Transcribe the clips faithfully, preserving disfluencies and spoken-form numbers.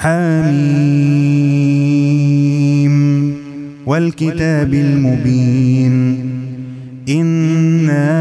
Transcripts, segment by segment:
حميم والكتاب المبين إنا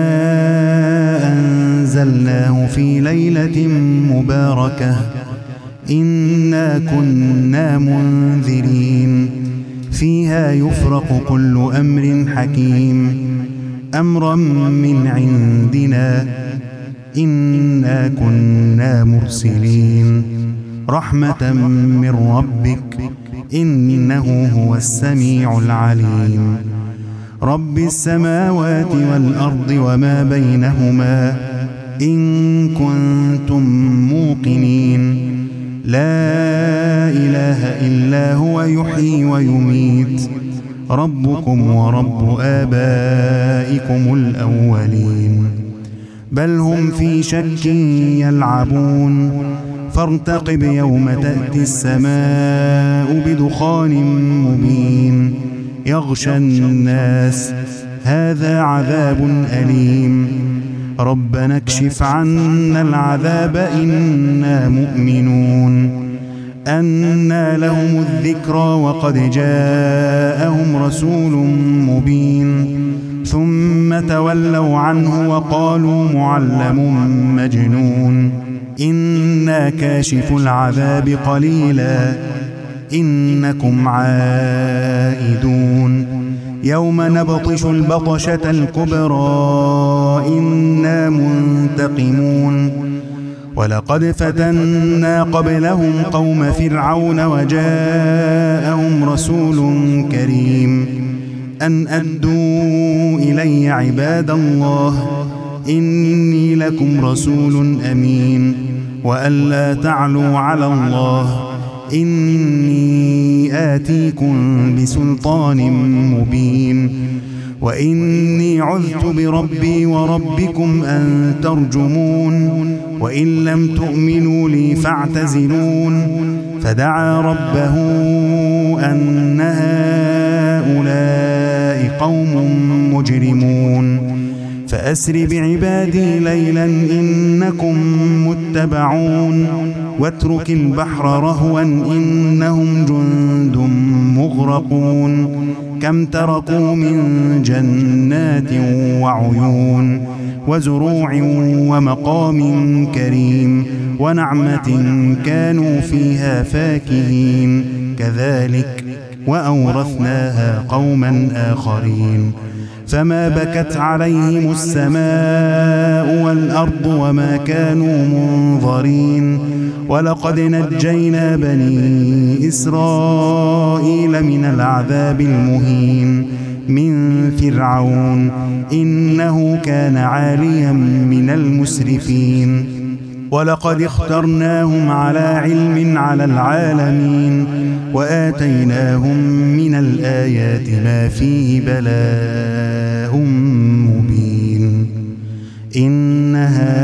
أنزلناه في ليلة مباركة إنا كنا منذرين فيها يفرق كل أمر حكيم أمرا من عندنا إنا كنا مرسلين رحمة من ربك إنه هو السميع العليم رب السماوات والأرض وما بينهما إن كنتم موقنين لا إله إلا هو يحيي ويميت ربكم ورب آبائكم الأولين بل هم في شك يلعبون فارتقب يوم تأتي السماء بدخان مبين يغشى الناس هذا عذاب أليم ربنا اكشف عنا العذاب إنا مؤمنون أنى لهم الذكرى وقد جاءهم رسول مبين ثم تولوا عنه وقالوا معلم مجنون إنا كاشف العذاب قليلا إنكم عائدون يوم نبطش البطشة الكبرى إنا منتقمون ولقد فتنا قبلهم قوم فرعون وجاءهم رسول كريم أن أدوا إلي عباد الله إني لكم رسول أمين وأن لا تعلوا على الله إني آتيكم بسلطان مبين وإني عذت بربي وربكم أن ترجمون وإن لم تؤمنوا لي فاعتزلون فدعا ربه أن هؤلاء قوم مجرمون فأسر بعبادي ليلا إنكم متبعون واترك البحر رهوا إنهم جند مغرقون كم تركوا من جنات وعيون وزروع ومقام كريم ونعمة كانوا فيها فاكهين كذلك وأورثناها قوما آخرين فما بكت عليهم السماء والأرض وما كانوا منظرين ولقد نجينا بني إسرائيل من العذاب المهين من فرعون إنه كان عاليا من المسرفين ولقد اخترناهم على علم على العالمين وآتيناهم من الآيات ما فيه بلاء مبين إن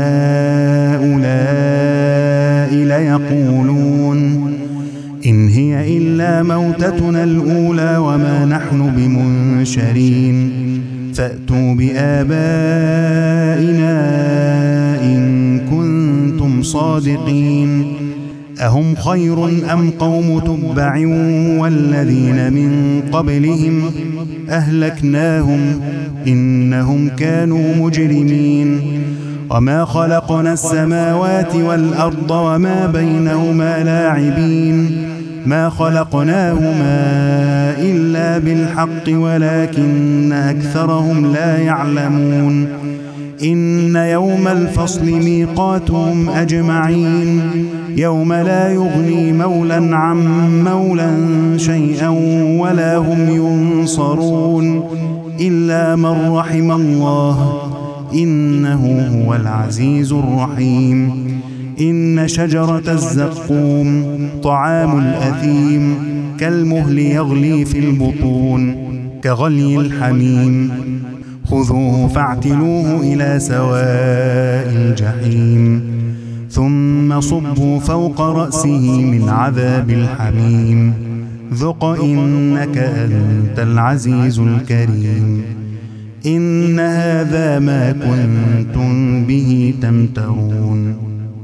هؤلاء ليقولون إن هي إلا موتتنا الأولى وما نحن بمنشرين فأتوا بآبائنا إن كنتم صادقين أهم خير أم قوم تبع والذين من قبلهم أهلكناهم إنهم كانوا مجرمين وما خلقنا السماوات والأرض وما بينهما لاعبين ما خلقناهما إلا بالحق ولكن أكثرهم لا يعلمون إن يوم الفصل ميقاتهم أجمعين يوم لا يغني مولا عن مولا شيئا ولا هم ينصرون إلا من رحم الله إنه هو العزيز الرحيم إن شجرة الزقوم طعام الأثيم كالمهل يغلي في البطون كغلي الحميم خذوه فاعتلوه إلى سواء الجحيم ثم صبوا فوق رأسه من عذاب الحميم ذق إنك أنت العزيز الكريم إن هذا ما كنتم به تمترون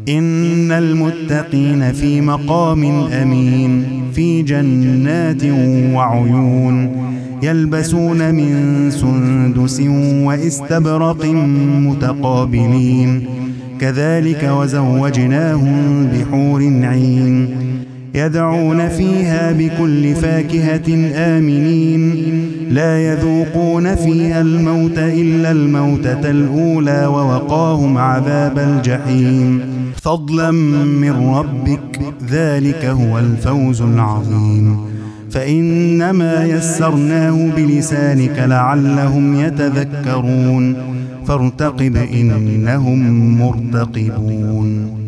إن المتقين في مقام أمين في جنات وعيون يلبسون من سندس وإستبرق متقابلين كذلك وزوجناهم بحور عين يدعون فيها بكل فاكهة آمنين لا يذوقون فيها الموت إلا الموتة الأولى ووقاهم عذاب الجحيم فضلا من ربك ذلك هو الفوز العظيم فإنما يسرناه بلسانك لعلهم يتذكرون فارتقب إنهم مرتقبون